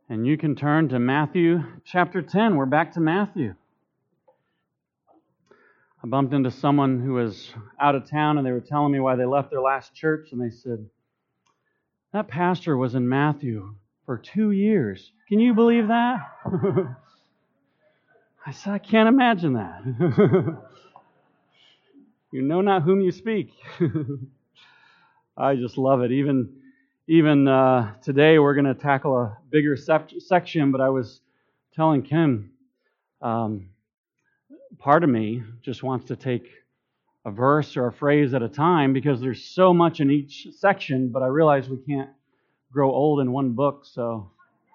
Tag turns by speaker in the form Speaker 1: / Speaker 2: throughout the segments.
Speaker 1: And you can turn to Matthew chapter 10. We're back to Matthew. I bumped into someone who was out of town and they were telling me why they left their last church. And they said, that pastor was in Matthew for 2 years. Can you believe that? I said, I can't imagine that. You know not whom you speak. I just love it. Even today we're going to tackle a bigger section, but I was telling Kim, part of me just wants to take a verse or a phrase at a time because there's so much in each section, but I realize we can't grow old in one book, so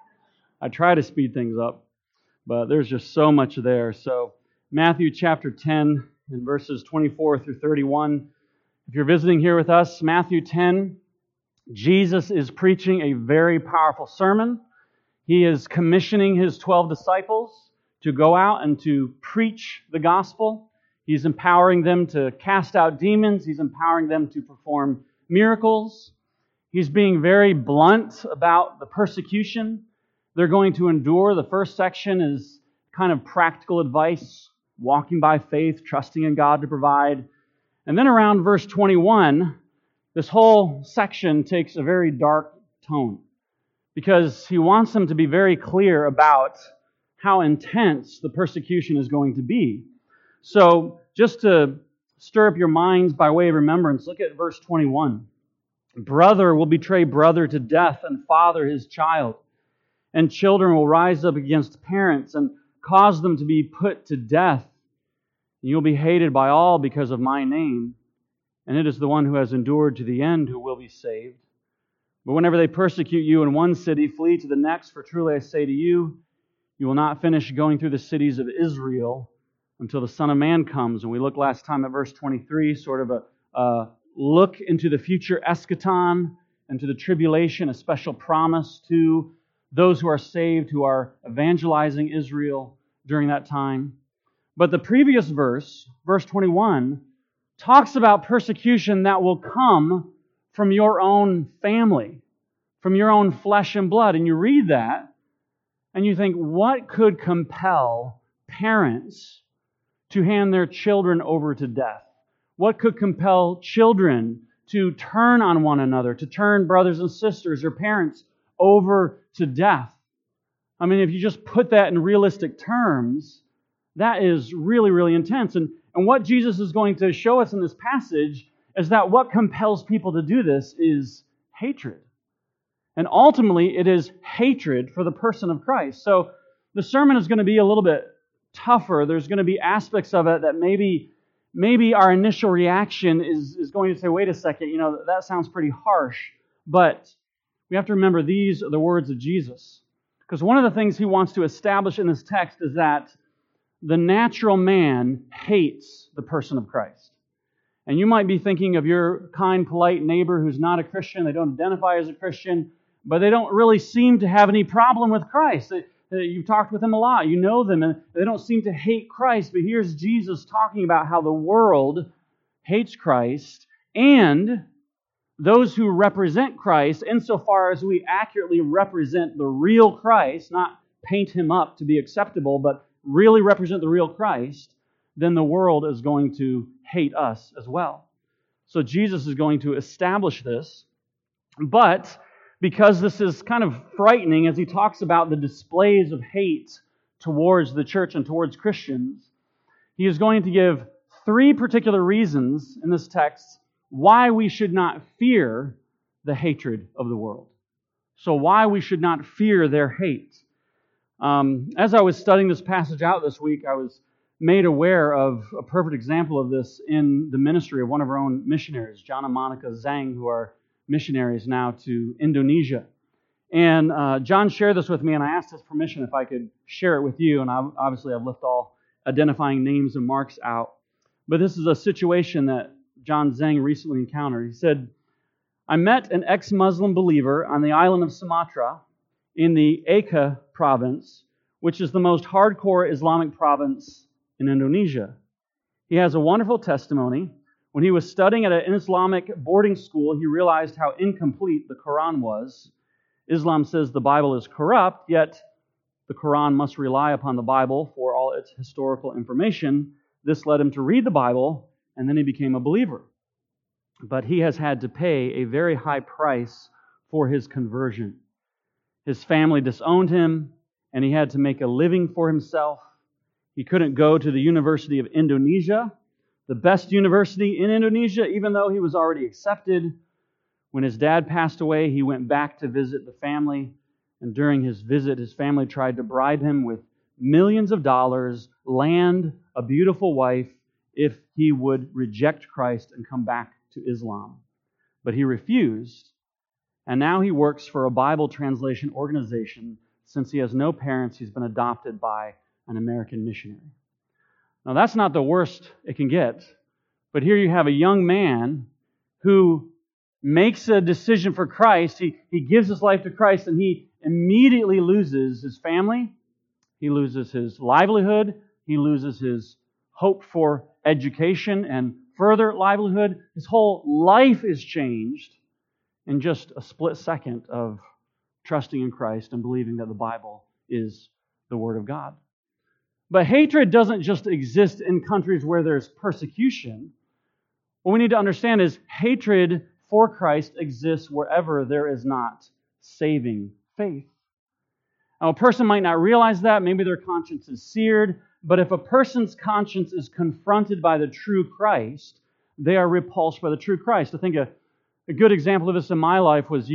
Speaker 1: I try to speed things up, but there's just so much there. So Matthew chapter 10 and verses 24 through 31. If you're visiting here with us, Matthew 10, Jesus is preaching a very powerful sermon. He is commissioning His 12 disciples to go out and to preach the gospel. He's empowering them to cast out demons. He's empowering them to perform miracles. He's being very blunt about the persecution they're going to endure. The first section is kind of practical advice, walking by faith, trusting in God to provide. And then around verse 21, this whole section takes a very dark tone because he wants them to be very clear about how intense the persecution is going to be. So just to stir up your minds by way of remembrance, look at verse 21. Brother will betray brother to death and father his child, and children will rise up against parents and cause them to be put to death. And you'll be hated by all because of my name. And it is the one who has endured to the end who will be saved. But whenever they persecute you in one city, flee to the next, for truly I say to you, you will not finish going through the cities of Israel until the Son of Man comes. And we looked last time at verse 23, sort of a look into the future eschaton and to the tribulation, a special promise to those who are saved, who are evangelizing Israel during that time. But the previous verse, verse 21, talks about persecution that will come from your own family, from your own flesh and blood. And you read that, and you think, what could compel parents to hand their children over to death? What could compel children to turn on one another, to turn brothers and sisters or parents over to death? I mean, if you just put that in realistic terms, that is really, really intense. And what Jesus is going to show us in this passage is that what compels people to do this is hatred. And ultimately, it is hatred for the person of Christ. So the sermon is going to be a little bit tougher. There's going to be aspects of it that maybe our initial reaction is going to say, wait a second, that sounds pretty harsh. But we have to remember these are the words of Jesus. Because one of the things He wants to establish in this text is that the natural man hates the person of Christ. And you might be thinking of your kind, polite neighbor who's not a Christian. They don't identify as a Christian, but they don't really seem to have any problem with Christ. You've talked with them a lot. You know them, and they don't seem to hate Christ. But here's Jesus talking about how the world hates Christ, and those who represent Christ, insofar as we accurately represent the real Christ, not paint Him up to be acceptable, but really represent the real Christ, then the world is going to hate us as well. So Jesus is going to establish this, but because this is kind of frightening as He talks about the displays of hate towards the church and towards Christians, He is going to give 3 particular reasons in this text why we should not fear the hatred of the world. So why we should not fear their hate. As I was studying this passage out this week, I was made aware of a perfect example of this in the ministry of one of our own missionaries, John and Monica Zhang, who are missionaries now to Indonesia. And John shared this with me, and I asked his permission if I could share it with you. And obviously I've left all identifying names and marks out. But this is a situation that John Zhang recently encountered. He said, I met an ex-Muslim believer on the island of Sumatra in the Aceh province, which is the most hardcore Islamic province in Indonesia. He has a wonderful testimony. When he was studying at an Islamic boarding school, he realized how incomplete the Quran was, Islam says the Bible is corrupt, yet the Quran must rely upon the Bible for all its historical information. This led him to read the Bible, and then he became a believer. But he has had to pay a very high price for his conversion. His family disowned him, and he had to make a living for himself. He couldn't go to the University of Indonesia, the best university in Indonesia, even though he was already accepted. When his dad passed away, he went back to visit the family, and during his visit, his family tried to bribe him with millions of dollars, land, a beautiful wife, if he would reject Christ and come back to Islam. But he refused, and now he works for a Bible translation organization. Since he has no parents, he's been adopted by an American missionary. Now, that's not the worst it can get, but here you have a young man who makes a decision for Christ. He gives his life to Christ, and he immediately loses his family. He loses his livelihood. He loses his hope for education and further livelihood. His whole life is changed in just a split second of trusting in Christ and believing that the Bible is the Word of God. But hatred doesn't just exist in countries where there's persecution. What we need to understand is hatred for Christ exists wherever there is not saving faith. Now, a person might not realize that. Maybe their conscience is seared. But if a person's conscience is confronted by the true Christ, they are repulsed by the true Christ. I think a good example of this in my life was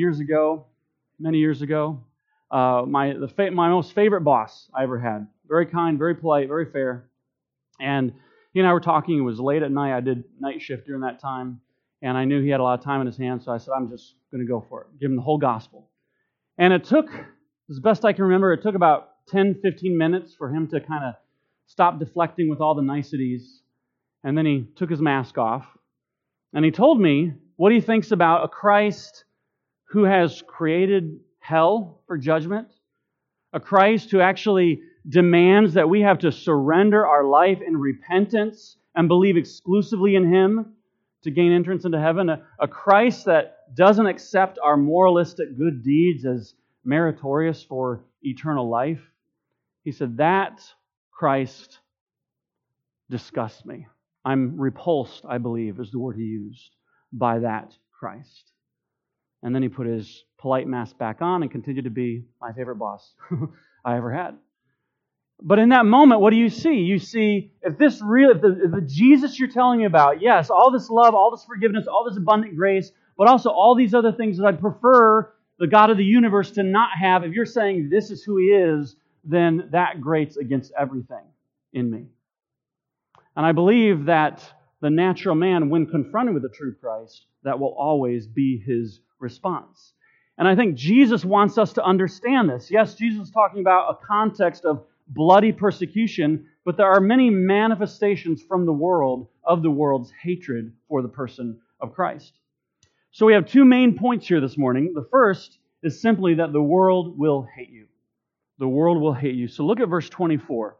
Speaker 1: many years ago. My most favorite boss I ever had. Very kind, very polite, very fair. And he and I were talking. It was late at night. I did night shift during that time. And I knew he had a lot of time in his hands, so I said, I'm just going to go for it. Give him the whole gospel. And it took, as best I can remember, it took about 10, 15 minutes for him to kind of stop deflecting with all the niceties. And then he took his mask off. And he told me what he thinks about a Christ who has created hell for judgment. A Christ who actually demands that we have to surrender our life in repentance and believe exclusively in Him to gain entrance into heaven. A Christ that doesn't accept our moralistic good deeds as meritorious for eternal life. He said, that Christ disgusts me. I'm repulsed, I believe, is the word he used, by that Christ. And then he put his polite mask back on and continued to be my favorite boss I ever had. But in that moment, what do you see? You see, if the Jesus you're telling me about, yes, all this love, all this forgiveness, all this abundant grace, but also all these other things that I'd prefer the God of the universe to not have, if you're saying this is who He is, then that grates against everything in me. And I believe that the natural man, when confronted with the true Christ, that will always be his response. And I think Jesus wants us to understand this. Yes, Jesus is talking about a context of bloody persecution, but there are many manifestations from the world of the world's hatred for the person of Christ. So we have two main points here this morning. The first is simply that the world will hate you. The world will hate you. So look at verse 24.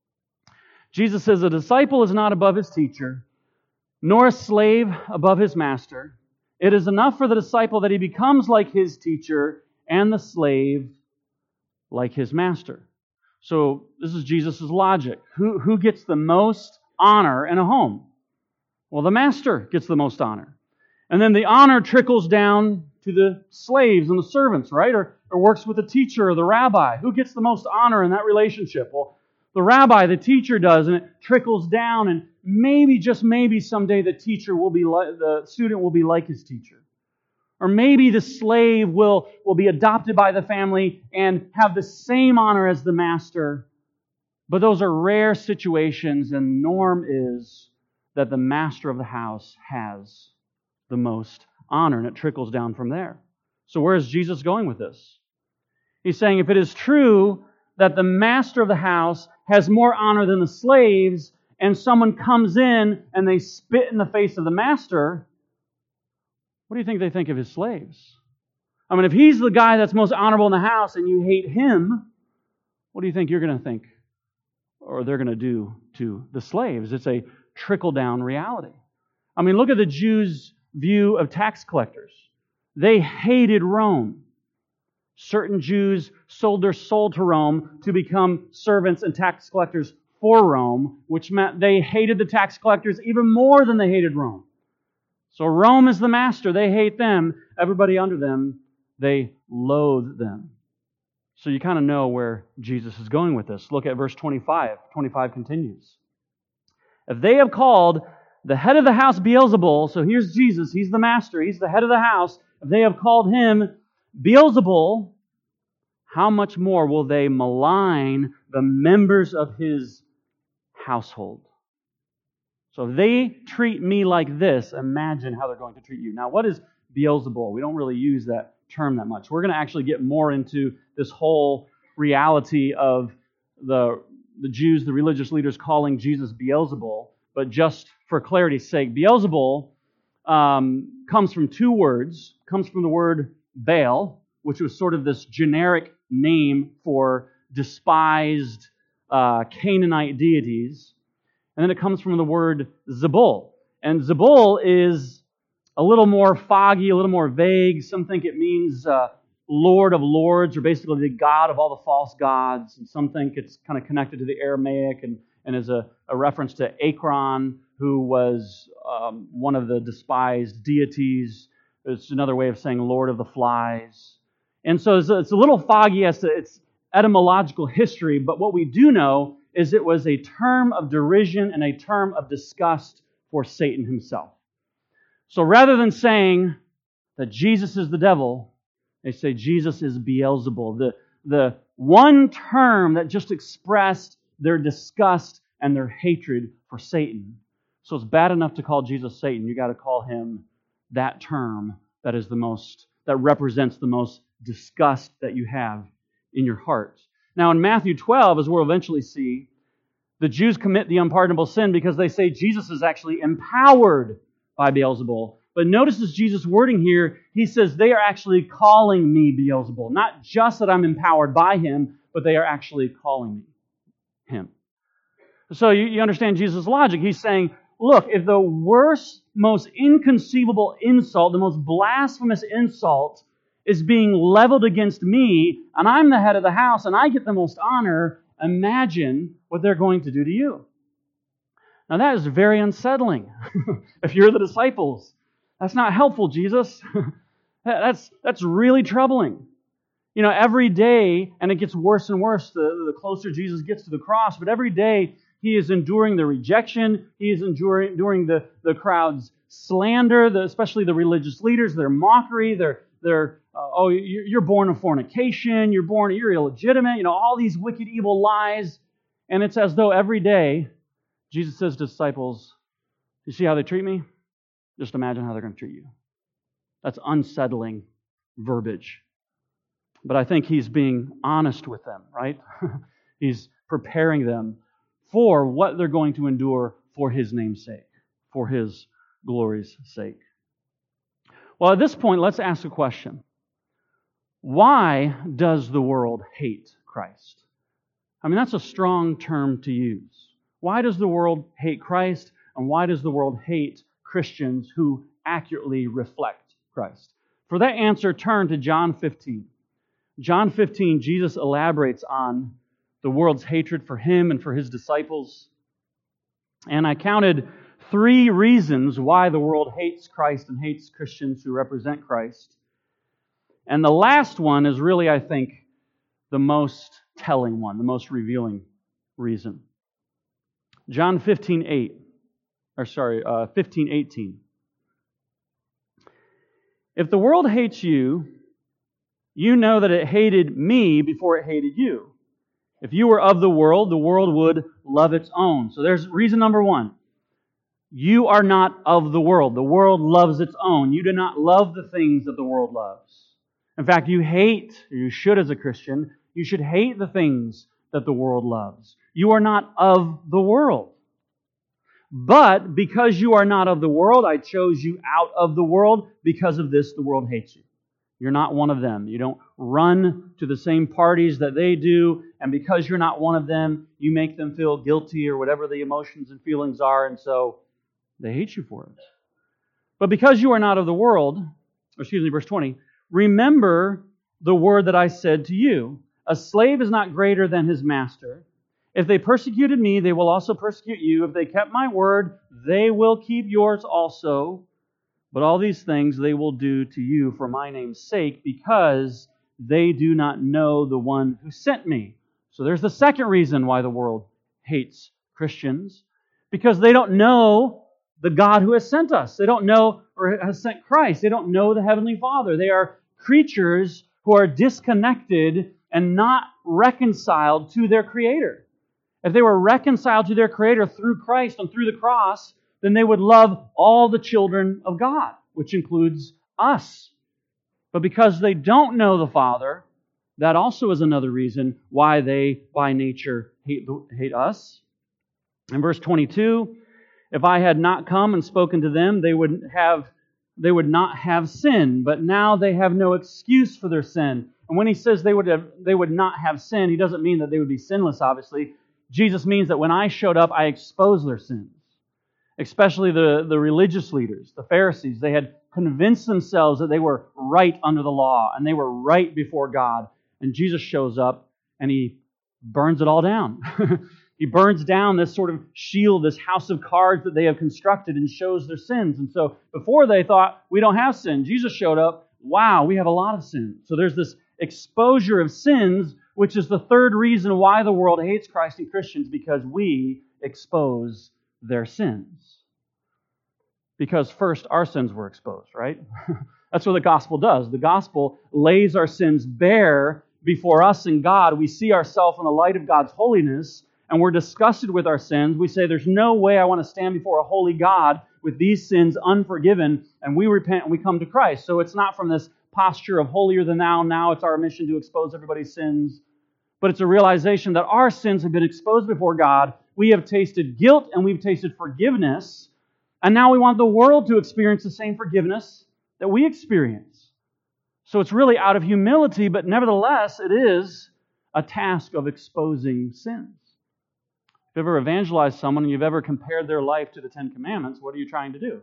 Speaker 1: Jesus says, a disciple is not above his teacher, nor a slave above his master. It is enough for the disciple that he becomes like his teacher, and the slave like his master. So this is Jesus' logic. Who gets the most honor in a home? Well, the master gets the most honor. And then the honor trickles down to the slaves and the servants, right? Or works with the teacher or the rabbi. Who gets the most honor in that relationship? Well, the rabbi, the teacher does, and it trickles down, and maybe, just maybe, someday the student will be like his teacher. Or maybe the slave will be adopted by the family and have the same honor as the master. But those are rare situations, and norm is that the master of the house has the most honor, and it trickles down from there. So where is Jesus going with this? He's saying if it is true that the master of the house has more honor than the slaves, and someone comes in and they spit in the face of the master, what do you think they think of his slaves? I mean, if he's the guy that's most honorable in the house and you hate him, what do you think you're going to think or they're going to do to the slaves? It's a trickle-down reality. I mean, look at the Jews' view of tax collectors. They hated Rome. Certain Jews sold their soul to Rome to become servants and tax collectors for Rome, which meant they hated the tax collectors even more than they hated Rome. So Rome is the master. They hate them. Everybody under them, they loathe them. So you kind of know where Jesus is going with this. Look at verse 25. 25 continues. If they have called the head of the house Beelzebul, so here's Jesus, he's the master, he's the head of the house. If they have called him Beelzebul, how much more will they malign the members of his household? So if they treat me like this, imagine how they're going to treat you. Now, what is Beelzebul? We don't really use that term that much. We're going to actually get more into this whole reality of the Jews, the religious leaders calling Jesus Beelzebul. But just for clarity's sake, Beelzebul comes from two words. Comes from the word Baal, which was sort of this generic name for despised Canaanite deities. And then it comes from the word Zebul. And Zebul is a little more foggy, a little more vague. Some think it means Lord of Lords, or basically the God of all the false gods. And some think it's kind of connected to the Aramaic and is a reference to Akron, who was one of the despised deities. It's another way of saying Lord of the Flies. And so it's a little foggy as to its etymological history, but what we do know is it was a term of derision and a term of disgust for Satan himself. So rather than saying that Jesus is the devil, they say Jesus is Beelzebul, the one term that just expressed their disgust and their hatred for Satan. So it's bad enough to call Jesus Satan. You got to call him that term that represents the most disgust that you have in your heart. Now in Matthew 12, as we'll eventually see, the Jews commit the unpardonable sin because they say Jesus is actually empowered by Beelzebul. But notice this Jesus' wording here. He says they are actually calling me Beelzebul. Not just that I'm empowered by him, but they are actually calling me him. So you understand Jesus' logic. He's saying, look, if the worst, most inconceivable insult, the most blasphemous insult is being leveled against me, and I'm the head of the house, and I get the most honor, imagine what they're going to do to you. Now that is very unsettling. If you're the disciples, that's not helpful, Jesus. That's really troubling. You know, every day, and it gets worse and worse the closer Jesus gets to the cross, but every day he is enduring the rejection, he is enduring the crowd's slander, especially the religious leaders, their mockery, you're born of fornication, you're illegitimate, all these wicked, evil lies. And it's as though every day Jesus says to disciples, you see how they treat me? Just imagine how they're going to treat you. That's unsettling verbiage. But I think he's being honest with them, right? He's preparing them for what they're going to endure for his name's sake, for his glory's sake. Well, at this point, let's ask a question. Why does the world hate Christ? I mean, that's a strong term to use. Why does the world hate Christ, and why does the world hate Christians who accurately reflect Christ? For that answer, turn to John 15. John 15, Jesus elaborates on the world's hatred for him and for his disciples. And I counted 3 reasons why the world hates Christ and hates Christians who represent Christ. And the last one is really, I think, the most telling one, the most revealing reason. John 15:18. If the world hates you, you know that it hated me before it hated you. If you were of the world would love its own. So there's reason number 1. You are not of the world. The world loves its own. You do not love the things that the world loves. In fact, you should as a Christian, you should hate the things that the world loves. You are not of the world. But because you are not of the world, I chose you out of the world. Because of this, the world hates you. You're not one of them. You don't run to the same parties that they do. And because you're not one of them, you make them feel guilty or whatever the emotions and feelings are. And so they hate you for it. But because you are not of the world, verse 20, remember the word that I said to you. A slave is not greater than his master. If they persecuted me, they will also persecute you. If they kept my word, they will keep yours also. But all these things they will do to you for my name's sake, because they do not know the one who sent me. So there's the second reason why the world hates Christians. Because they don't know the God who has sent us. They don't know or has sent Christ. They don't know the Heavenly Father. They are creatures who are disconnected and not reconciled to their Creator. If they were reconciled to their Creator through Christ and through the cross, then they would love all the children of God, which includes us. But because they don't know the Father, that also is another reason why they, by nature, hate us. In verse 22, if I had not come and spoken to them, they would not have sin, but now they have no excuse for their sin. And when he says they would not have sin, he doesn't mean that they would be sinless, obviously. Jesus means that when I showed up, I exposed their sins. Especially the religious leaders, the Pharisees. They had convinced themselves that they were right under the law and they were right before God. And Jesus shows up and He burns it all down. He burns down this sort of shield, this house of cards that they have constructed, and shows their sins. And so before they thought, we don't have sin. Jesus showed up, wow, we have a lot of sin. So there's this exposure of sins, which is the third reason why the world hates Christ and Christians, because we expose their sins. Because first, our sins were exposed, right? That's what the gospel does. The gospel lays our sins bare before us and God. We see ourselves in the light of God's holiness, and we're disgusted with our sins. We say, there's no way I want to stand before a holy God with these sins unforgiven, and we repent and we come to Christ. So it's not from this posture of holier than thou. Now it's our mission to expose everybody's sins. But it's a realization that our sins have been exposed before God. We have tasted guilt and we've tasted forgiveness. And now we want the world to experience the same forgiveness that we experience. So it's really out of humility, but nevertheless, it is a task of exposing sins. If you've ever evangelized someone and you've ever compared their life to the Ten Commandments, what are you trying to do?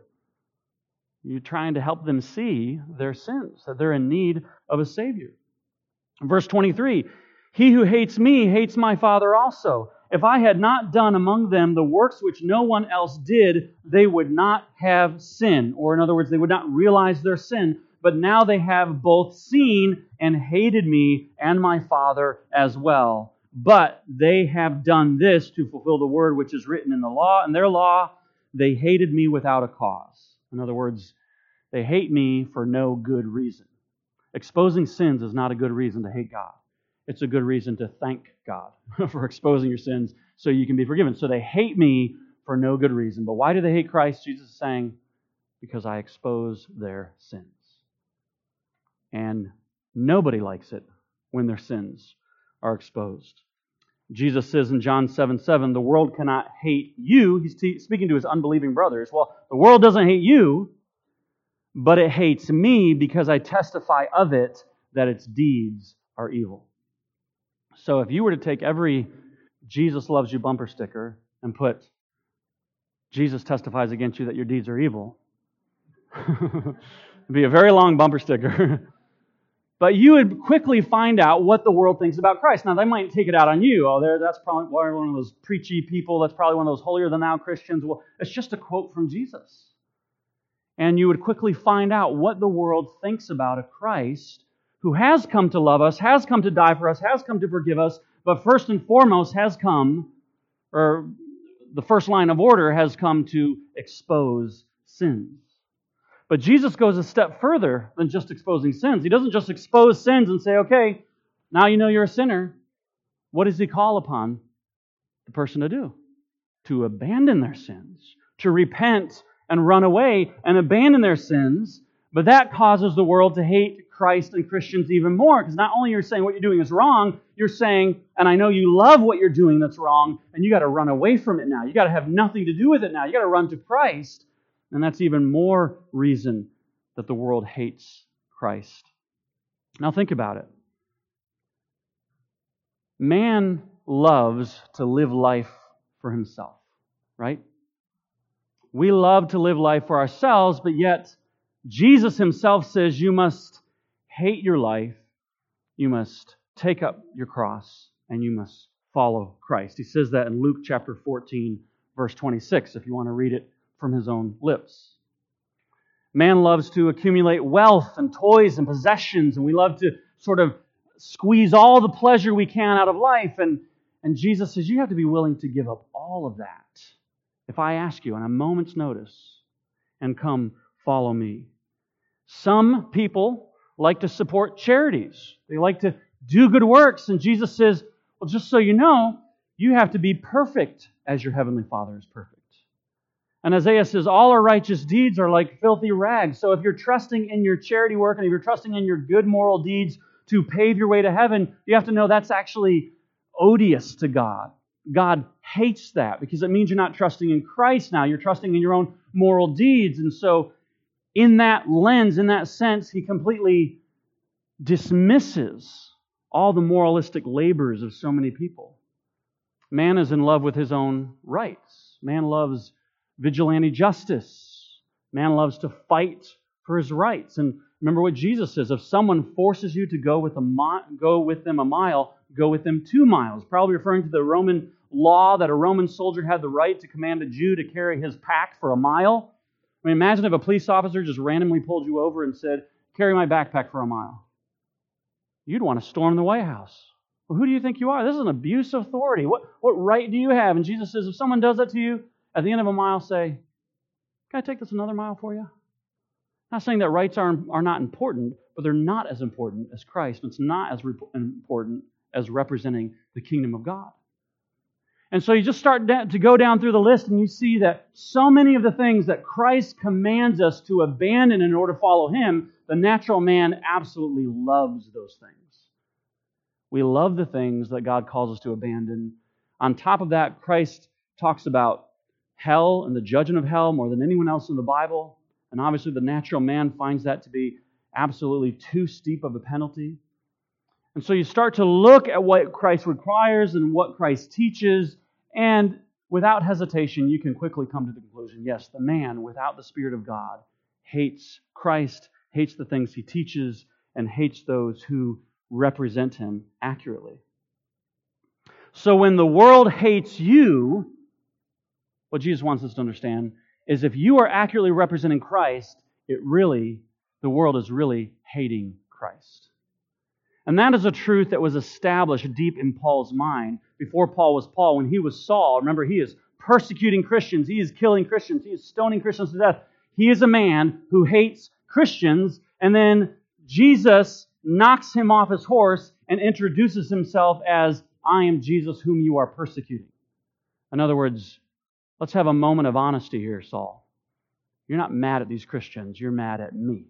Speaker 1: You're trying to help them see their sins, that they're in need of a Savior. Verse 23, he who hates me hates my Father also. If I had not done among them the works which no one else did, they would not have sin. Or in other words, they would not realize their sin. But now they have both seen and hated me and my Father as well. But they have done this to fulfill the word which is written in the law. In their law, they hated me without a cause. In other words, they hate me for no good reason. Exposing sins is not a good reason to hate God. It's a good reason to thank God for exposing your sins so you can be forgiven. So they hate me for no good reason. But why do they hate Christ? Jesus is saying, because I expose their sins. And nobody likes it when their sins are exposed. Jesus says in John 7:7, the world cannot hate you. He's speaking to his unbelieving brothers. Well, the world doesn't hate you, but it hates me because I testify of it that its deeds are evil. So if you were to take every Jesus loves you bumper sticker and put Jesus testifies against you that your deeds are evil, it'd be a very long bumper sticker. But you would quickly find out what the world thinks about Christ. Now, they might take it out on you. Oh, that's probably one of those preachy people. That's probably one of those holier-than-thou Christians. Well, it's just a quote from Jesus. And you would quickly find out what the world thinks about a Christ who has come to love us, has come to die for us, has come to forgive us, but first and foremost has come, or the first line of order has come to expose sins. But Jesus goes a step further than just exposing sins. He doesn't just expose sins and say, okay, now you know you're a sinner. What does He call upon the person to do? To abandon their sins, to repent and run away and abandon their sins. But that causes the world to hate Christ and Christians even more, because not only are you saying what you're doing is wrong, you're saying, and I know you love what you're doing that's wrong, and you got to run away from it now. You got to have nothing to do with it now. You got to run to Christ. And that's even more reason that the world hates Christ. Now think about it. Man loves to live life for himself, right? We love to live life for ourselves, but yet Jesus Himself says you must hate your life You must take up your cross and you must follow Christ. He says that in Luke chapter 14, verse 26, if you want to read it from his own lips. Man loves to accumulate wealth and toys and possessions, and we love to sort of squeeze all the pleasure we can out of life. And Jesus says, you have to be willing to give up all of that if I ask you on a moment's notice and come follow me. Some people like to support charities. They like to do good works. And Jesus says, well, just so you know, you have to be perfect as your heavenly Father is perfect. And Isaiah says, all our righteous deeds are like filthy rags. So if you're trusting in your charity work and if you're trusting in your good moral deeds to pave your way to heaven, you have to know that's actually odious to God. God hates that because it means you're not trusting in Christ now. You're trusting in your own moral deeds. And so in that lens, in that sense, He completely dismisses all the moralistic labors of so many people. Man is in love with his own rights. Man loves vigilante justice. Man loves to fight for his rights. And remember what Jesus says, if someone forces you to go with them a mile, go with them 2 miles. Probably referring to the Roman law that a Roman soldier had the right to command a Jew to carry his pack for a mile. I mean, imagine if a police officer just randomly pulled you over and said, carry my backpack for a mile. You'd want to storm the White House. Well, who do you think you are? This is an abuse of authority. What right do you have? And Jesus says, if someone does that to you, at the end of a mile, say, can I take this another mile for you? I'm not saying that rights are not important, but they're not as important as Christ. It's not as important as representing the kingdom of God. And so you just start to go down through the list and you see that so many of the things that Christ commands us to abandon in order to follow Him, the natural man absolutely loves those things. We love the things that God calls us to abandon. On top of that, Christ talks about hell and the judgment of hell more than anyone else in the Bible. And obviously the natural man finds that to be absolutely too steep of a penalty. And so you start to look at what Christ requires and what Christ teaches, and without hesitation, you can quickly come to the conclusion, yes, the man without the Spirit of God hates Christ, hates the things He teaches, and hates those who represent Him accurately. So when the world hates you, what Jesus wants us to understand is if you are accurately representing Christ, the world is really hating Christ. And that is a truth that was established deep in Paul's mind before Paul was Paul. When he was Saul, remember, he is persecuting Christians, he is killing Christians, he is stoning Christians to death. He is a man who hates Christians, and then Jesus knocks him off his horse and introduces himself as, I am Jesus whom you are persecuting. In other words, let's have a moment of honesty here, Saul. You're not mad at these Christians, you're mad at me.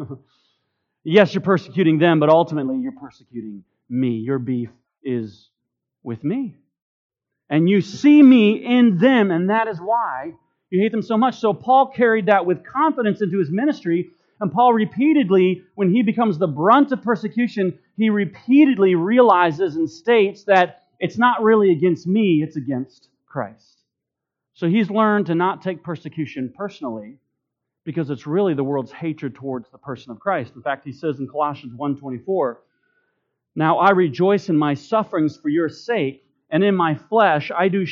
Speaker 1: Yes, you're persecuting them, but ultimately you're persecuting me. Your beef is with me. And you see me in them, and that is why you hate them so much. So Paul carried that with confidence into his ministry, and Paul repeatedly, when he becomes the brunt of persecution, he repeatedly realizes and states that it's not really against me, it's against Christ. So he's learned to not take persecution personally, because it's really the world's hatred towards the person of Christ. In fact, he says in Colossians 1:24, now I rejoice in my sufferings for your sake, and in my flesh I do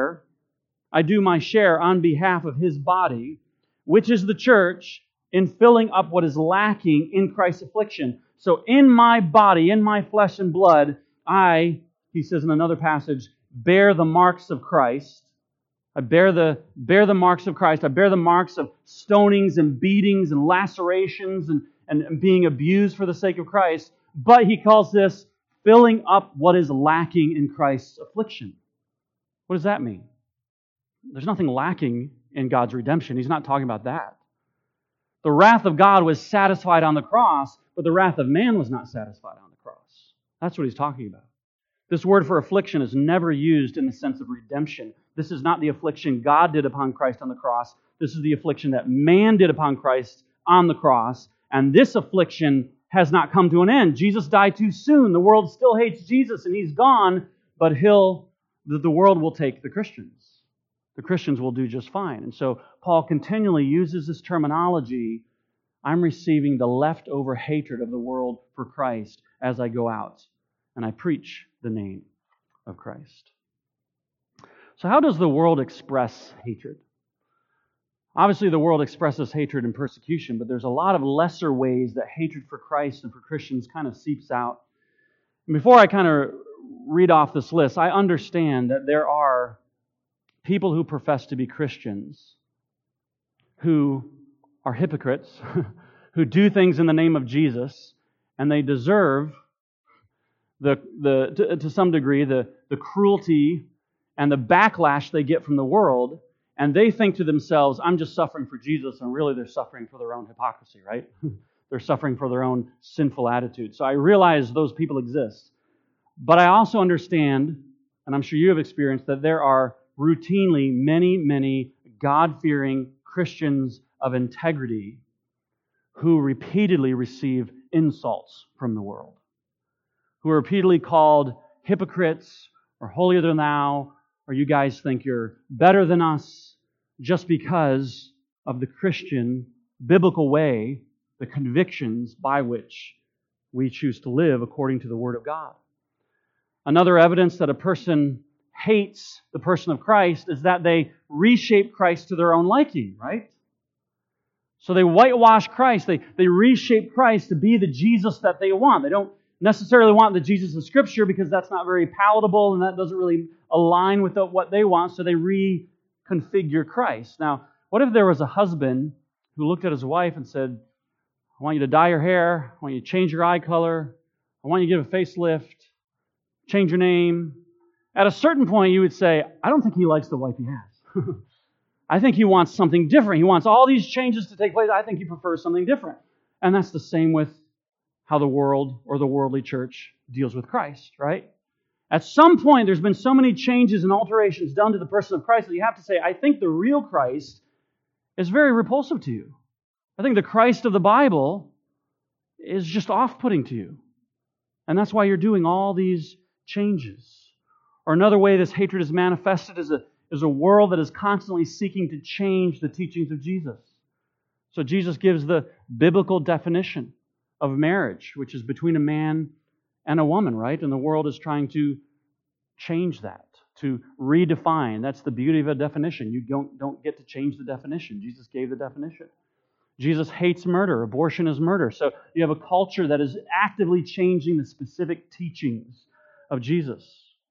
Speaker 1: my share on behalf of His body, which is the church, in filling up what is lacking in Christ's affliction. So in my body, in my flesh and blood, he says in another passage, bear the marks of Christ. I bear the marks of Christ. I bear the marks of stonings and beatings and lacerations and being abused for the sake of Christ. But he calls this filling up what is lacking in Christ's affliction. What does that mean? There's nothing lacking in God's redemption. He's not talking about that. The wrath of God was satisfied on the cross, but the wrath of man was not satisfied on the cross. That's what he's talking about. This word for affliction is never used in the sense of redemption. This is not the affliction God did upon Christ on the cross. This is the affliction that man did upon Christ on the cross. And this affliction has not come to an end. Jesus died too soon. The world still hates Jesus and He's gone, but the world will take the Christians. The Christians will do just fine. And so Paul continually uses this terminology I'm receiving the leftover hatred of the world for Christ as I go out and I preach the name of Christ. So how does the world express hatred? Obviously, the world expresses hatred and persecution, but there's a lot of lesser ways that hatred for Christ and for Christians kind of seeps out. And before I kind of read off this list, I understand that there are people who profess to be Christians who are hypocrites, who do things in the name of Jesus, and they deserve to some degree the cruelty and the backlash they get from the world, and they think to themselves, I'm just suffering for Jesus, and really they're suffering for their own hypocrisy, right? They're suffering for their own sinful attitude. So I realize those people exist. But I also understand, and I'm sure you have experienced, that there are routinely many God-fearing Christians of integrity who repeatedly receive insults from the world, who are repeatedly called hypocrites or holier than thou, or you guys think you're better than us just because of the Christian biblical way, the convictions by which we choose to live according to the Word of God. Another evidence that a person hates the person of Christ is that they reshape Christ to their own liking, right? So they whitewash Christ. They reshape Christ to be the Jesus that they want. They don't necessarily want the Jesus of Scripture because that's not very palatable and that doesn't really align with what they want, so they reconfigure Christ. Now, what if there was a husband who looked at his wife and said, I want you to dye your hair, I want you to change your eye color, I want you to give a facelift, change your name. At a certain point, you would say, I don't think he likes the wife he has. I think he wants something different. He wants all these changes to take place. I think he prefers something different. And that's the same with how the world or the worldly church deals with Christ, right? At some point, there's been so many changes and alterations done to the person of Christ that you have to say, I think the real Christ is very repulsive to you. I think the Christ of the Bible is just off-putting to you. And that's why you're doing all these changes. Or another way this hatred is manifested is a world that is constantly seeking to change the teachings of Jesus. So Jesus gives the biblical definition of marriage, which is between a man and a woman, right? And the world is trying to change that, to redefine. That's the beauty of a definition. You don't get to change the definition. Jesus gave the definition. Jesus hates murder. Abortion is murder. So you have a culture that is actively changing the specific teachings of Jesus.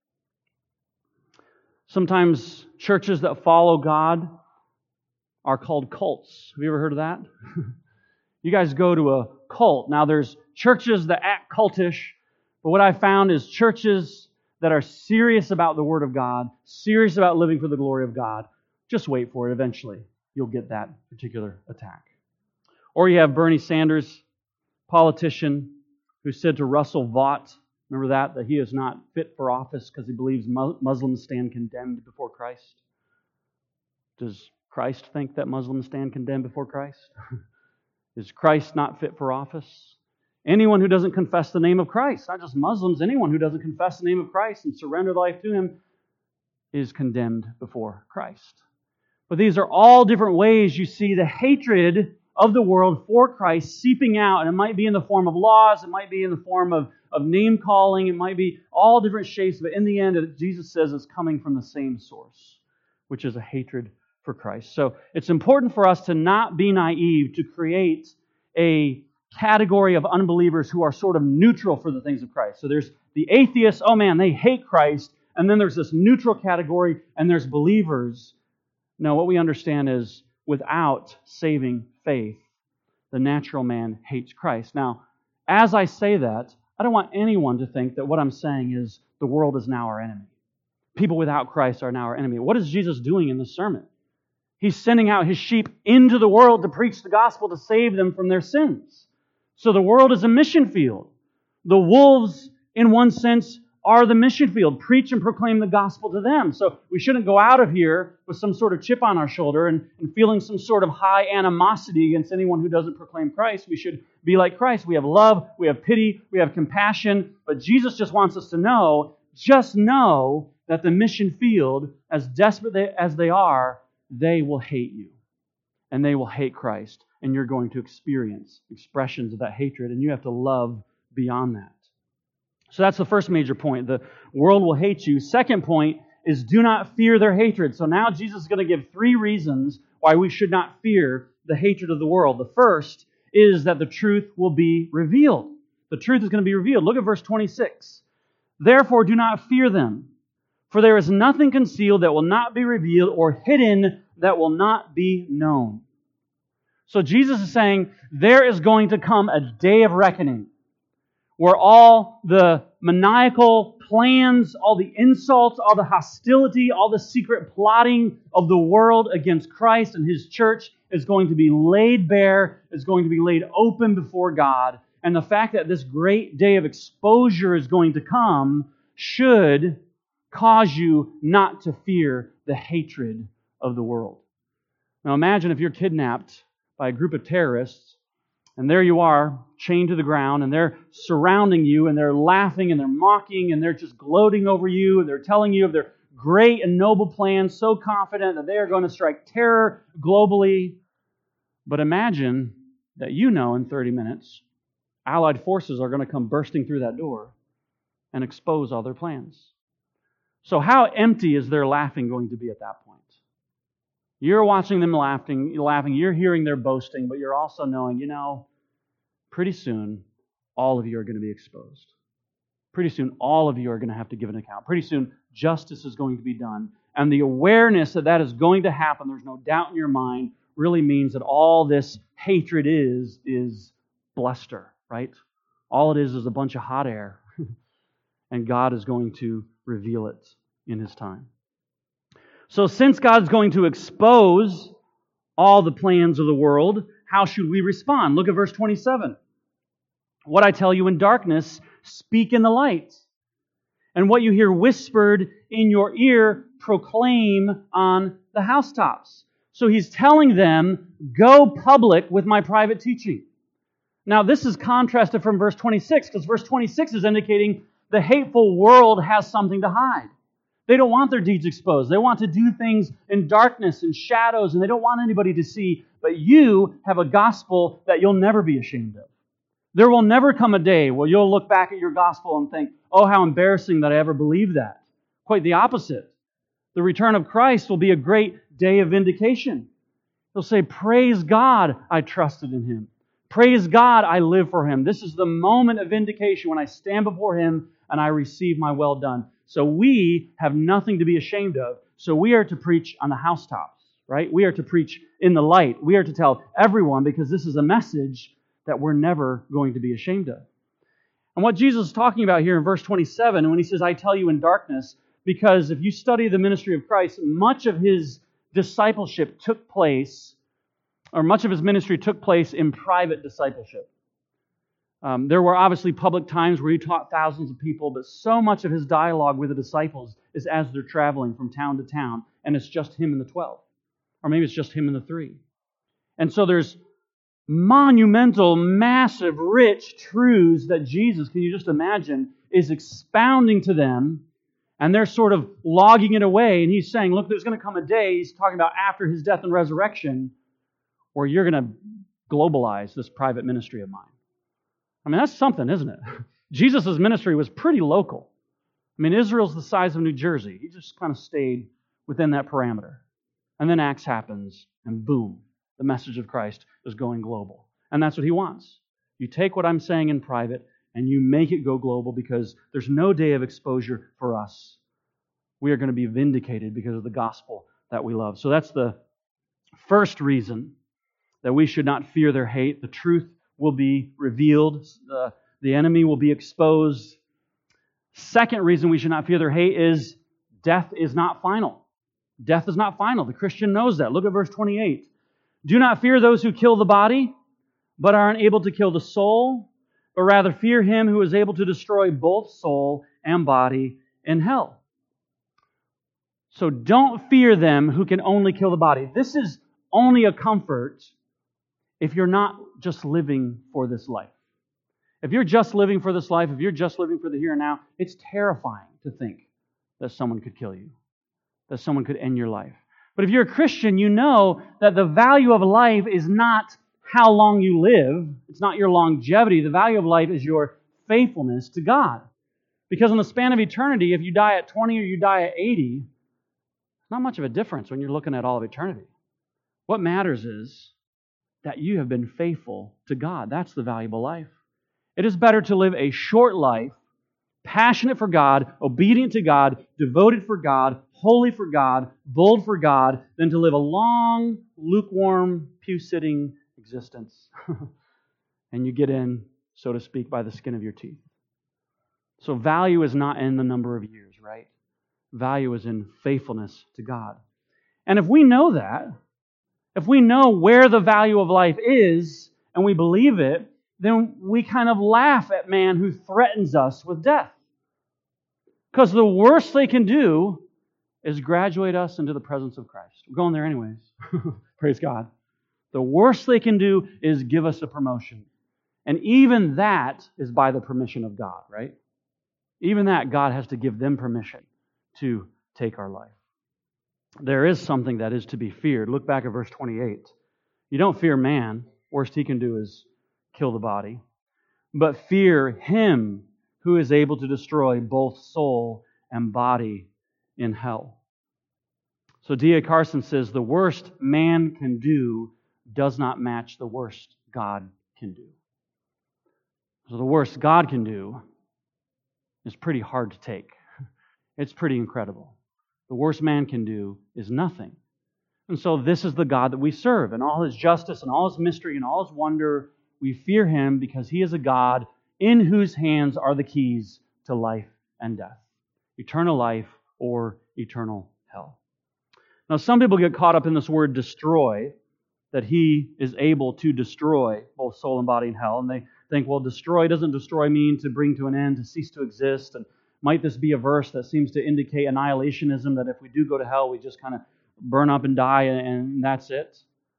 Speaker 1: Sometimes churches that follow God are called cults. Have you ever heard of that? You guys go to a cult. Now there's churches that act cultish, but what I found is churches that are serious about the Word of God, serious about living for the glory of God. Just wait for it. Eventually, you'll get that particular attack. Or you have Bernie Sanders, politician, who said to Russell Vought, remember that he is not fit for office because he believes Muslims stand condemned before Christ. Does Christ think that Muslims stand condemned before Christ? Is Christ not fit for office? Anyone who doesn't confess the name of Christ, not just Muslims, anyone who doesn't confess the name of Christ and surrender life to Him is condemned before Christ. But these are all different ways you see the hatred of the world for Christ seeping out. And it might be in the form of laws, it might be in the form of name-calling, it might be all different shapes, but in the end, Jesus says it's coming from the same source, which is a hatred for Christ. So it's important for us to not be naive, to create a category of unbelievers who are sort of neutral for the things of Christ. So there's the atheists, oh man, they hate Christ, and then there's this neutral category, and there's believers. No, what we understand is without saving faith, the natural man hates Christ. Now, as I say that, I don't want anyone to think that what I'm saying is the world is now our enemy. People without Christ are now our enemy. What is Jesus doing in this sermon? He's sending out His sheep into the world to preach the gospel, to save them from their sins. So the world is a mission field. The wolves, in one sense, are the mission field. Preach and proclaim the gospel to them. So we shouldn't go out of here with some sort of chip on our shoulder and feeling some sort of high animosity against anyone who doesn't proclaim Christ. We should be like Christ. We have love, we have pity, we have compassion. But Jesus just wants us to know, just know that the mission field, as desperate as they are, they will hate you. And they will hate Christ. and you're going to experience expressions of that hatred, and you have to love beyond that. So that's the first major point. The world will hate you. Second point is do not fear their hatred. So now Jesus is going to give 3 reasons why we should not fear the hatred of the world. The first is that the truth will be revealed. The truth is going to be revealed. Look at verse 26. Therefore, do not fear them, for there is nothing concealed that will not be revealed, or hidden that will not be known. So Jesus is saying there is going to come a day of reckoning where all the maniacal plans, all the insults, all the hostility, all the secret plotting of the world against Christ and His church is going to be laid bare, is going to be laid open before God. And the fact that this great day of exposure is going to come should cause you not to fear the hatred of the world. Now imagine if you're kidnapped by a group of terrorists, and there you are, chained to the ground, and they're surrounding you, and they're laughing, and they're mocking, and they're just gloating over you, and they're telling you of their great and noble plans, so confident that they are going to strike terror globally. But imagine that in 30 minutes, Allied forces are going to come bursting through that door and expose all their plans. So how empty is their laughing going to be at that point? You're watching them laughing, you're hearing their boasting, but you're also knowing, pretty soon, all of you are going to be exposed. Pretty soon, all of you are going to have to give an account. Pretty soon, justice is going to be done. And the awareness that that is going to happen, there's no doubt in your mind, really means that all this hatred is bluster, right? All it is a bunch of hot air. And God is going to reveal it in His time. So since God's going to expose all the plans of the world, how should we respond? Look at verse 27. What I tell you in darkness, speak in the light. And what you hear whispered in your ear, proclaim on the housetops. So He's telling them, go public with my private teaching. Now this is contrasted from verse 26, because verse 26 is indicating the hateful world has something to hide. They don't want their deeds exposed. They want to do things in darkness and shadows, and they don't want anybody to see. But you have a gospel that you'll never be ashamed of. There will never come a day where you'll look back at your gospel and think, oh, how embarrassing that I ever believed that. Quite the opposite. The return of Christ will be a great day of vindication. You'll say, praise God, I trusted in Him. Praise God, I live for Him. This is the moment of vindication when I stand before Him and I receive my well done. So we have nothing to be ashamed of. So we are to preach on the housetops, right? We are to preach in the light. We are to tell everyone, because this is a message that we're never going to be ashamed of. And what Jesus is talking about here in verse 27, when He says, I tell you in darkness, because if you study the ministry of Christ, much of His discipleship took place, or much of His ministry took place in private discipleship. There were obviously public times where He taught thousands of people, but so much of His dialogue with the disciples is as they're traveling from town to town, and it's just Him and the 12. Or maybe it's just Him and the 3. And so there's monumental, massive, rich truths that Jesus, can you just imagine, is expounding to them, and they're sort of logging it away, and He's saying, look, there's going to come a day, He's talking about after His death and resurrection, where you're going to globalize this private ministry of mine. I mean, that's something, isn't it? Jesus' ministry was pretty local. I mean, Israel's the size of New Jersey. He just kind of stayed within that parameter. And then Acts happens, and boom, the message of Christ is going global. And that's what He wants. You take what I'm saying in private, and you make it go global, because there's no day of exposure for us. We are going to be vindicated because of the gospel that we love. So that's the first reason that we should not fear their hate. The truth will be revealed. The enemy will be exposed. Second reason we should not fear their hate is death is not final. Death is not final. The Christian knows that. Look at verse 28. Do not fear those who kill the body, but are unable to kill the soul, but rather fear Him who is able to destroy both soul and body in hell. So don't fear them who can only kill the body. This is only a comfort if you're not just living for this life. If you're just living for this life, if you're just living for the here and now, it's terrifying to think that someone could kill you, that someone could end your life. But if you're a Christian, you know that the value of life is not how long you live. It's not your longevity. The value of life is your faithfulness to God. Because in the span of eternity, if you die at 20 or you die at 80, it's not much of a difference when you're looking at all of eternity. What matters is that you have been faithful to God. That's the valuable life. It is better to live a short life, passionate for God, obedient to God, devoted for God, holy for God, bold for God, than to live a long, lukewarm, pew-sitting existence. And you get in, so to speak, by the skin of your teeth. So value is not in the number of years, right? Value is in faithfulness to God. And if we know that, if we know where the value of life is, and we believe it, then we kind of laugh at man who threatens us with death. Because the worst they can do is graduate us into the presence of Christ. We're going there anyways. Praise God. The worst they can do is give us a promotion. And even that is by the permission of God, right? Even that, God has to give them permission to take our life. There is something that is to be feared. Look back at verse 28. You don't fear man. Worst he can do is kill the body. But fear Him who is able to destroy both soul and body in hell. So D.A. Carson says, the worst man can do does not match the worst God can do. So the worst God can do is pretty hard to take. It's pretty incredible. The worst man can do is nothing. And so this is the God that we serve. And all His justice and all His mystery and all His wonder, we fear Him because He is a God in whose hands are the keys to life and death. Eternal life or eternal hell. Now some people get caught up in this word destroy, that He is able to destroy both soul and body in hell. And they think, well, destroy, doesn't destroy mean to bring to an end, to cease to exist? And might this be a verse that seems to indicate annihilationism, that if we do go to hell, we just kind of burn up and die and that's it?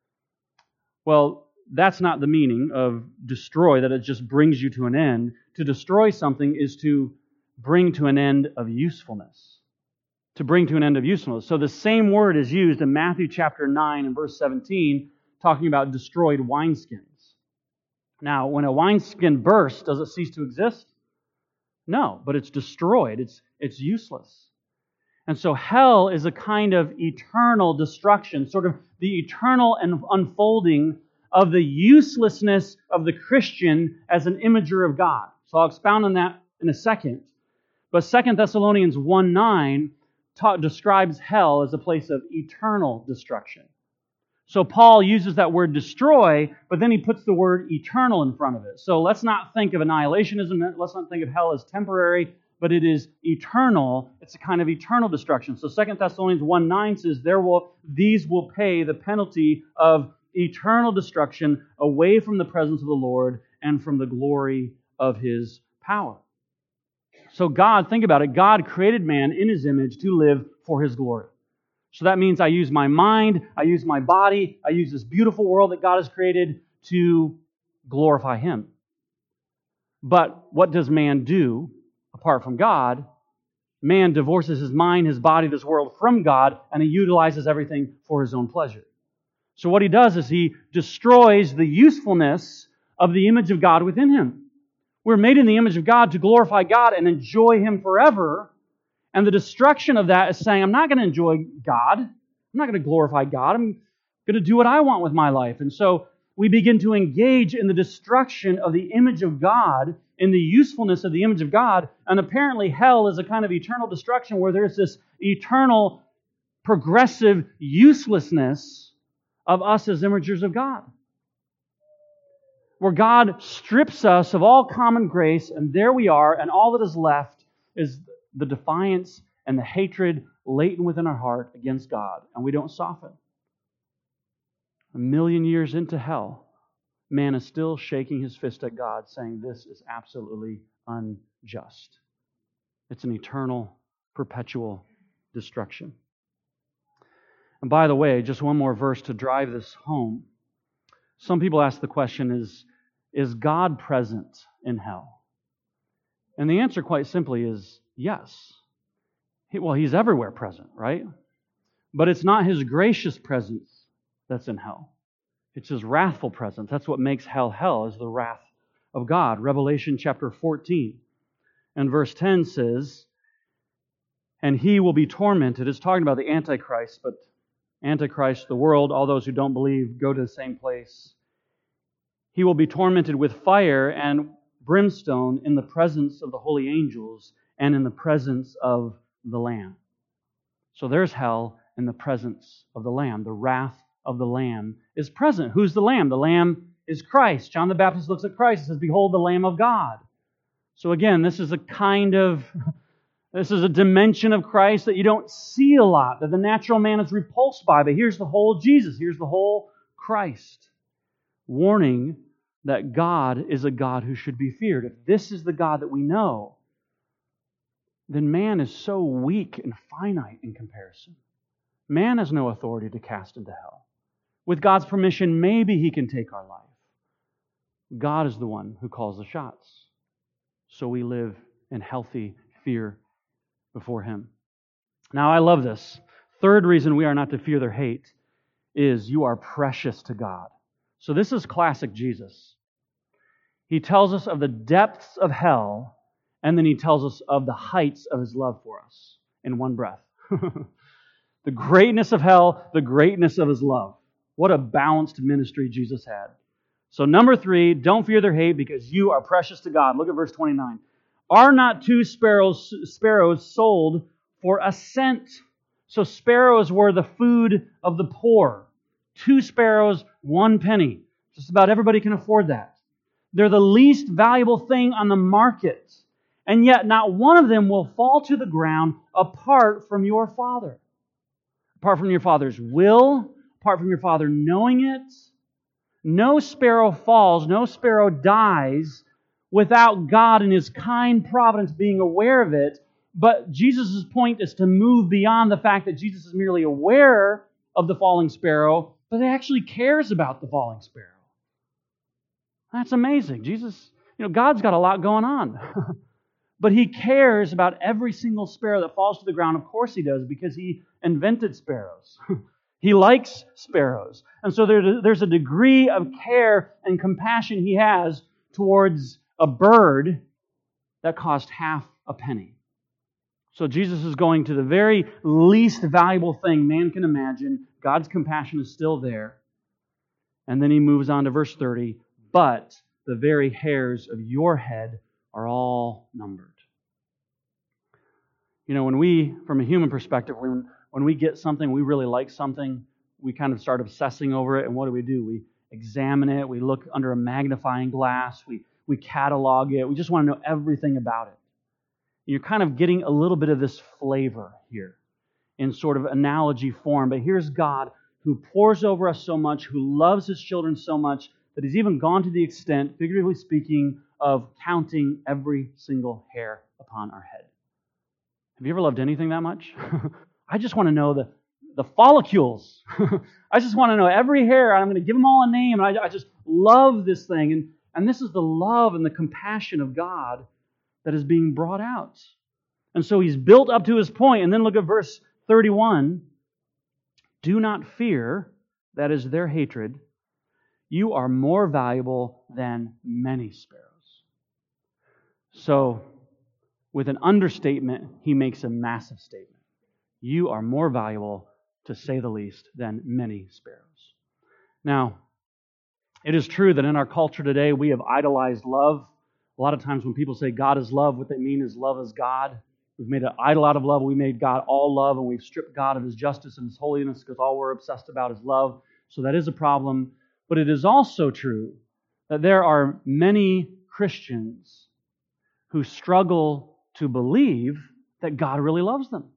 Speaker 1: Well, that's not the meaning of destroy, that it just brings you to an end. To destroy something is to bring to an end of usefulness. To bring to an end of usefulness. So the same word is used in Matthew chapter 9 and verse 17, talking about destroyed wineskins. Now, when a wineskin bursts, does it cease to exist? No, but it's destroyed. It's useless. And so hell is a kind of eternal destruction, sort of the eternal unfolding of the uselessness of the Christian as an imager of God. So I'll expound on that in a second. But 2 Thessalonians 1:9 describes hell as a place of eternal destruction. So Paul uses that word destroy, but then he puts the word eternal in front of it. So let's not think of annihilationism. Let's not think of hell as temporary, but it is eternal. It's a kind of eternal destruction. So 2 Thessalonians 1:9 says, these will pay the penalty of eternal destruction away from the presence of the Lord and from the glory of His power. So God, think about it, God created man in His image to live for His glory. So that means I use my mind, I use my body, I use this beautiful world that God has created to glorify Him. But what does man do apart from God? Man divorces his mind, his body, this world from God, and he utilizes everything for his own pleasure. So what he does is he destroys the usefulness of the image of God within him. We're made in the image of God to glorify God and enjoy Him forever. And the destruction of that is saying, I'm not going to enjoy God. I'm not going to glorify God. I'm going to do what I want with my life. And so we begin to engage in the destruction of the image of God, in the usefulness of the image of God. And apparently hell is a kind of eternal destruction where there's this eternal, progressive uselessness of us as imagers of God. Where God strips us of all common grace, and there we are, and all that is left is the defiance and the hatred latent within our heart against God, and we don't soften. 1,000,000 years into hell, man is still shaking his fist at God, saying this is absolutely unjust. It's an eternal, perpetual destruction. And by the way, just one more verse to drive this home. Some people ask the question, is God present in hell? And the answer quite simply is yes. He's everywhere present, right? But it's not His gracious presence that's in hell. It's His wrathful presence. That's what makes hell hell, is the wrath of God. Revelation chapter 14 and verse 10 says, and he will be tormented. It's talking about the Antichrist, but Antichrist, the world, all those who don't believe go to the same place. He will be tormented with fire and brimstone in the presence of the holy angels and in the presence of the Lamb. So there's hell in the presence of the Lamb. The wrath of the Lamb is present. Who's the Lamb? The Lamb is Christ. John the Baptist looks at Christ and says, behold the Lamb of God. So again, this is a dimension of Christ that you don't see a lot, that the natural man is repulsed by. But here's the whole Jesus. Here's the whole Christ. Warning that God is a God who should be feared. If this is the God that we know, then man is so weak and finite in comparison. Man has no authority to cast into hell. With God's permission, maybe He can take our life. God is the one who calls the shots. So we live in healthy fear before Him. Now, I love this. Third reason we are not to fear or hate is you are precious to God. So this is classic Jesus. He tells us of the depths of hell, and then He tells us of the heights of His love for us in one breath. The greatness of hell, the greatness of His love. What a balanced ministry Jesus had. So number 3, don't fear or hate because you are precious to God. Look at verse 29. Are not 2 sparrows sold for a cent? So sparrows were the food of the poor. 2 sparrows, 1 penny. Just about everybody can afford that. They're the least valuable thing on the market. And yet not one of them will fall to the ground apart from your Father. Apart from your Father's will, apart from your Father knowing it. No sparrow falls, no sparrow dies without God in His kind providence being aware of it. But Jesus' point is to move beyond the fact that Jesus is merely aware of the falling sparrow, but He actually cares about the falling sparrow. That's amazing. Jesus, God's got a lot going on. But He cares about every single sparrow that falls to the ground. Of course He does, because He invented sparrows. He likes sparrows. And so there's a degree of care and compassion He has towards a bird that cost half a penny. So Jesus is going to the very least valuable thing man can imagine. God's compassion is still there. And then He moves on to verse 30. But the very hairs of your head are all numbered. When we, from a human perspective, when we get something, we really like something, we kind of start obsessing over it. And what do? We examine it. We look under a magnifying glass. We catalog it. We just want to know everything about it. You're kind of getting a little bit of this flavor here in sort of analogy form. But here's God who pours over us so much, who loves His children so much, that He's even gone to the extent, figuratively speaking, of counting every single hair upon our head. Have you ever loved anything that much? I just want to know the follicles. I just want to know every hair. I'm going to give them all a name. And I just love this thing. And this is the love and the compassion of God that is being brought out. And so He's built up to His point. And then look at verse 31. Do not fear, that is their hatred. You are more valuable than many sparrows. So, with an understatement, He makes a massive statement. You are more valuable, to say the least, than many sparrows. Now, it is true that in our culture today, we have idolized love. A lot of times when people say God is love, what they mean is love is God. We've made an idol out of love. We made God all love, and we've stripped God of His justice and His holiness because all we're obsessed about is love. So that is a problem. But it is also true that there are many Christians who struggle to believe that God really loves them.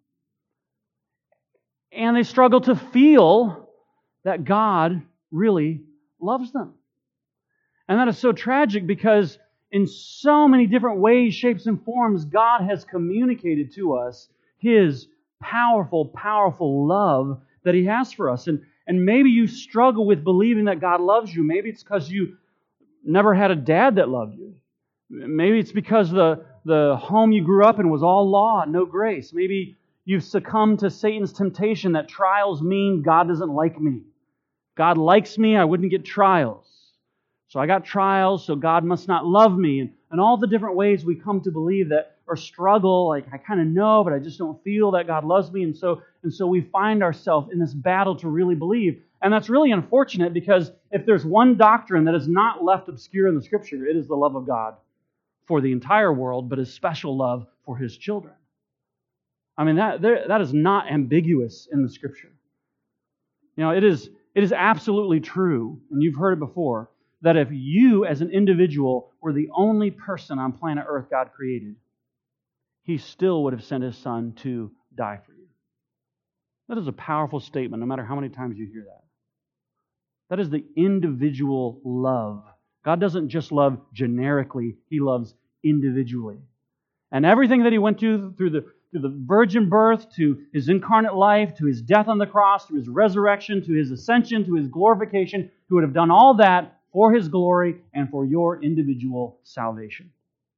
Speaker 1: And they struggle to feel that God really loves them. And that is so tragic because in so many different ways, shapes, and forms, God has communicated to us His powerful, powerful love that He has for us. And maybe you struggle with believing that God loves you. Maybe it's because you never had a dad that loved you. Maybe it's because the home you grew up in was all law, no grace. Maybe you've succumbed to Satan's temptation that trials mean God doesn't like me. God likes me, I wouldn't get trials. So I got trials, so God must not love me. And all the different ways we come to believe that, or struggle, like I kind of know, but I just don't feel that God loves me. And so we find ourselves in this battle to really believe. And that's really unfortunate, because if there's one doctrine that is not left obscure in the Scripture, it is the love of God for the entire world, but His special love for His children. I mean, that is not ambiguous in the Scripture. You know, it is absolutely true, and you've heard it before, that if you as an individual were the only person on planet Earth God created, He still would have sent His Son to die for you. That is a powerful statement, no matter how many times you hear that. That is the individual love. God doesn't just love generically, He loves individually. And everything that He went through the virgin birth, to His incarnate life, to His death on the cross, to His resurrection, to His ascension, to His glorification, He would have done all that for His glory and for your individual salvation.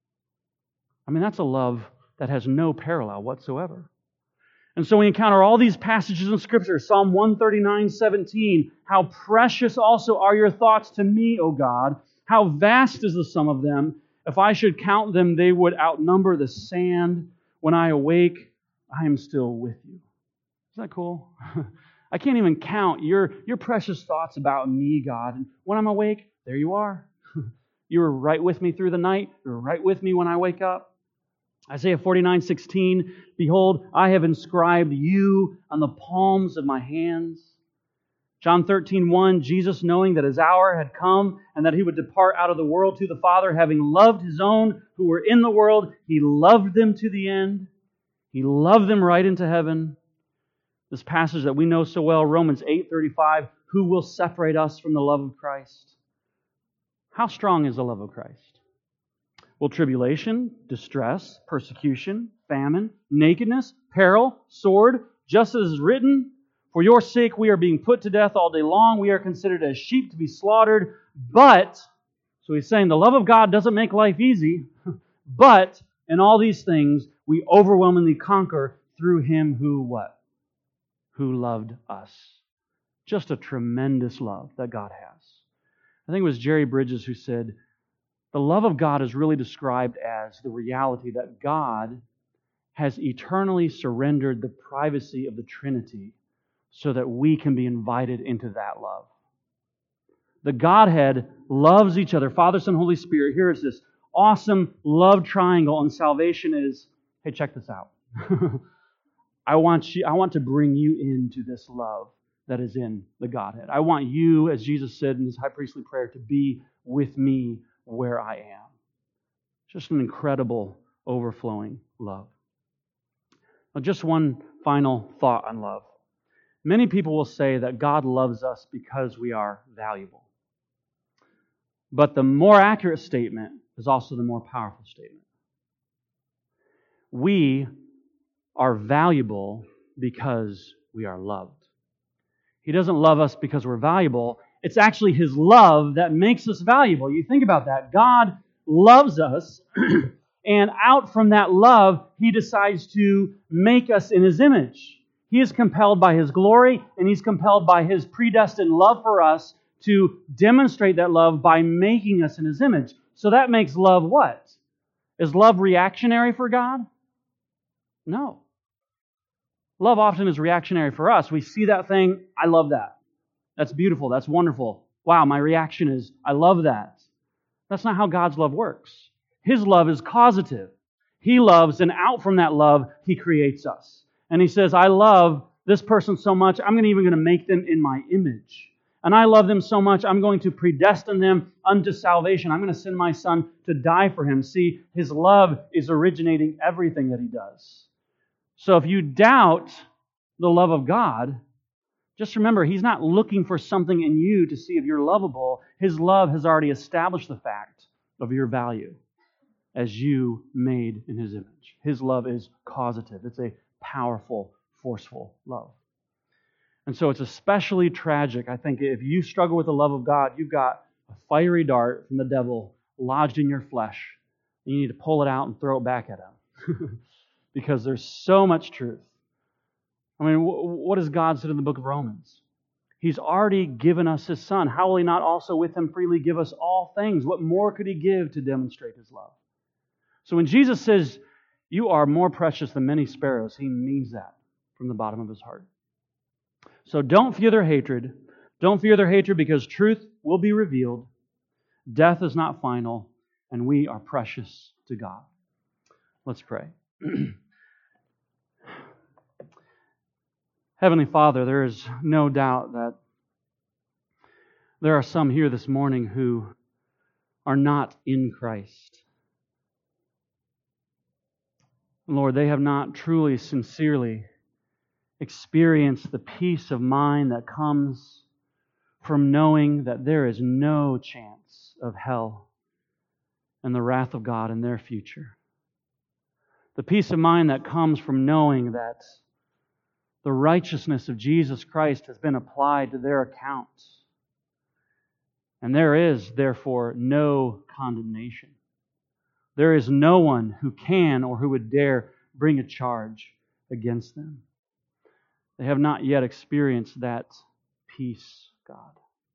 Speaker 1: I mean, that's a love that has no parallel whatsoever. And so we encounter all these passages in Scripture. Psalm 139:17, how precious also are your thoughts to me, O God. How vast is the sum of them. If I should count them, they would outnumber the sand. When I awake, I am still with you. Isn't that cool? I can't even count your precious thoughts about me, God. And when I'm awake, there you are. You were right with me through the night. You're right with me when I wake up. Isaiah 49:16, behold, I have inscribed you on the palms of my hands. John 13:1, Jesus, knowing that His hour had come and that He would depart out of the world to the Father, having loved His own who were in the world, He loved them to the end. He loved them right into heaven. This passage that we know so well, Romans 8:35, who will separate us from the love of Christ? How strong is the love of Christ? Will tribulation, distress, persecution, famine, nakedness, peril, sword, just as is written, for your sake we are being put to death all day long. We are considered as sheep to be slaughtered. But, so he's saying the love of God doesn't make life easy, but in all these things we overwhelmingly conquer through Him who what? Who loved us. Just a tremendous love that God has. I think it was Jerry Bridges who said, the love of God is really described as the reality that God has eternally surrendered the privacy of the Trinity so that we can be invited into that love. The Godhead loves each other. Father, Son, Holy Spirit. Here is this awesome love triangle, and salvation is, hey, check this out. I want to bring you into this love that is in the Godhead. I want you, as Jesus said in His high priestly prayer, to be with me where I am. Just an incredible, overflowing love. Now, just one final thought on love. Many people will say that God loves us because we are valuable. But the more accurate statement is also the more powerful statement. We are valuable because we are loved. He doesn't love us because we're valuable. It's actually His love that makes us valuable. You think about that. God loves us, and out from that love, He decides to make us in His image. He is compelled by His glory, and He's compelled by His predestined love for us to demonstrate that love by making us in His image. So that makes love what? Is love reactionary for God? No. Love often is reactionary for us. We see that thing, I love that. That's beautiful. That's wonderful. Wow, my reaction is, I love that. That's not how God's love works. His love is causative. He loves, and out from that love, He creates us. And He says, I love this person so much, I'm even going to make them in my image. And I love them so much, I'm going to predestine them unto salvation. I'm going to send my Son to die for him. See, His love is originating everything that He does. So if you doubt the love of God, just remember, He's not looking for something in you to see if you're lovable. His love has already established the fact of your value as you made in His image. His love is causative. It's a powerful, forceful love. And so it's especially tragic, I think, if you struggle with the love of God, you've got a fiery dart from the devil lodged in your flesh. And you need to pull it out and throw it back at Him. Because there's so much truth. I mean, what does God say in the book of Romans? He's already given us His Son. How will He not also with Him freely give us all things? What more could He give to demonstrate His love? So when Jesus says, "You are more precious than many sparrows," He means that from the bottom of His heart. So don't fear their hatred. Don't fear their hatred because truth will be revealed. Death is not final, and we are precious to God. Let's pray. Heavenly Father, there is no doubt that there are some here this morning who are not in Christ. Lord, they have not truly, sincerely experienced the peace of mind that comes from knowing that there is no chance of hell and the wrath of God in their future. The peace of mind that comes from knowing that the righteousness of Jesus Christ has been applied to their account. And there is, therefore, no condemnation. There is no one who can or who would dare bring a charge against them. They have not yet experienced that peace, God.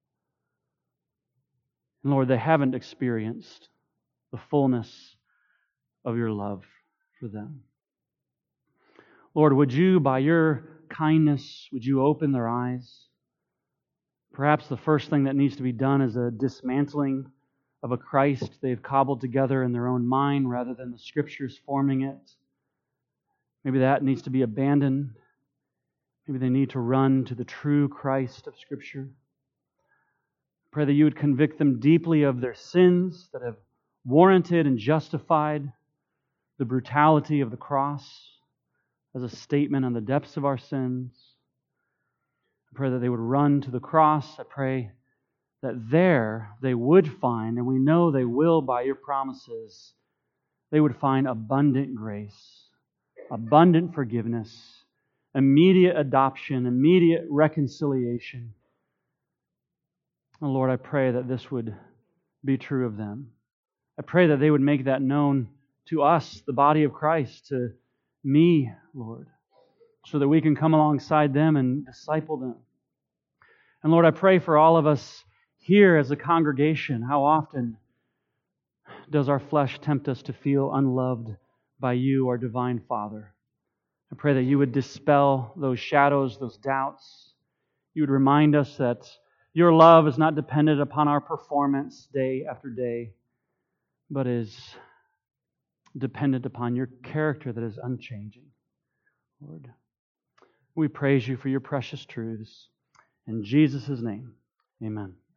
Speaker 1: And Lord, they haven't experienced the fullness of your love for them. Lord, would you, by your kindness, would you open their eyes? Perhaps the first thing that needs to be done is a dismantling of a Christ they've cobbled together in their own mind rather than the Scriptures forming it. Maybe that needs to be abandoned. Maybe they need to run to the true Christ of Scripture. Pray that you would convict them deeply of their sins that have warranted and justified the brutality of the cross as a statement on the depths of our sins. I pray that they would run to the cross. I pray that there they would find, and we know they will by your promises, they would find abundant grace, abundant forgiveness, immediate adoption, immediate reconciliation. And Lord, I pray that this would be true of them. I pray that they would make that known to us, the body of Christ, to me, Lord, so that we can come alongside them and disciple them. And Lord, I pray for all of us here as a congregation. How often does our flesh tempt us to feel unloved by you, our divine Father? I pray that you would dispel those shadows, those doubts. You would remind us that your love is not dependent upon our performance day after day, but is dependent upon your character that is unchanging. Lord, we praise you for your precious truths. In Jesus' name, amen.